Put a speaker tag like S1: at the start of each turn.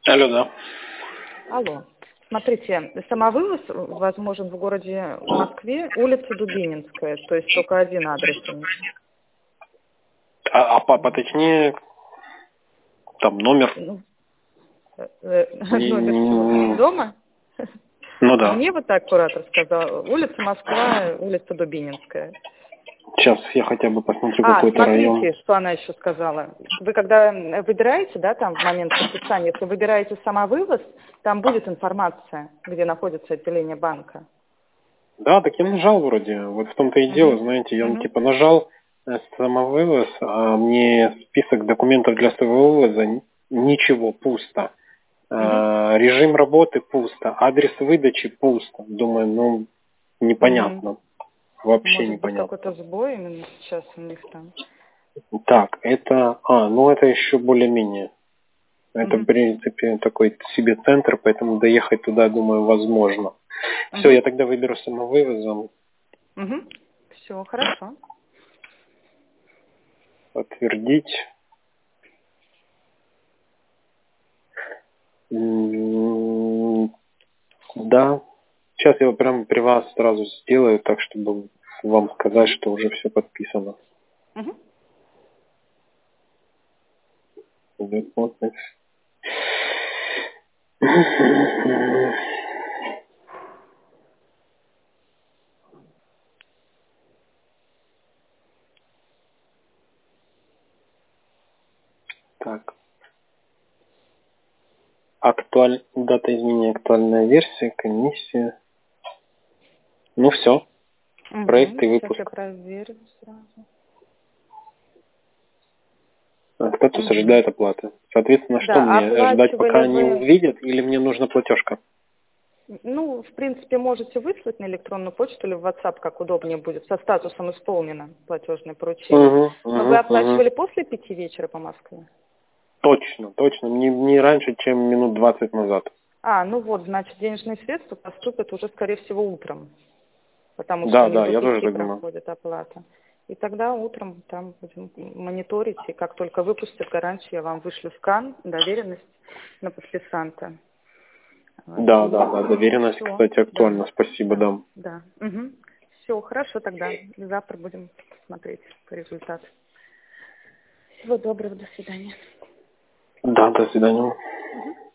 S1: Алло, да.
S2: Алло. Смотрите, самовывоз возможен в городе Москве, улица Дубининская, то есть только один адрес у них.
S1: А поточнее, там номер.
S2: Номер чего? Дома?
S1: Ну да.
S2: Мне вот так куратор сказал. Улица Москва, улица Дубининская.
S1: Сейчас я хотя бы посмотрю какой-то район.
S2: Смотрите, что она еще сказала. Вы когда выбираете, да, там в момент подписания, если выбираете самовывоз, там будет информация, где находится отделение банка.
S1: Да, так я нажал вроде. Вот в том-то и дело, знаете, я типа нажал самовывоз, а мне список документов для самовывоза ничего, пусто. Режим работы пусто, адрес выдачи пусто. Думаю, непонятно. Вообще
S2: Может быть,
S1: непонятно.
S2: какой-то сбой именно сейчас у них там.
S1: Так, это... это еще более-менее. Это, в принципе, такой себе центр, поэтому доехать туда, думаю, возможно. Все, я тогда выберу самовывозом.
S2: Все, хорошо.
S1: Подтвердить. Да. Сейчас я прямо при вас сразу сделаю, так, чтобы вам сказать, что уже все подписано. Так. Дата изменения, актуальная версия, комиссия. Ну все. Проект и выпуск.
S2: Сейчас я проверю сразу.
S1: Статус ожидает оплаты. Соответственно, что мне ждать, пока они увидят, или мне нужна платежка?
S2: Ну, в принципе, можете выслать на электронную почту или в WhatsApp, как удобнее будет, со статусом исполнено платежное поручение. Но вы оплачивали после 5 вечера по Москве?
S1: Точно. Не раньше, чем минут 20 назад.
S2: Ну вот, значит, денежные средства поступят уже, скорее всего, утром. Потому что не до 5 проходит оплата. И тогда утром там будем мониторить, и как только выпустят гарантию, я вам вышлю скан, доверенность на подписанта.
S1: Да, доверенность, кстати, актуальна. Спасибо, да.
S2: Да. Все, хорошо тогда. Завтра будем смотреть по результату. Всего доброго, до свидания.
S1: Да, до свидания.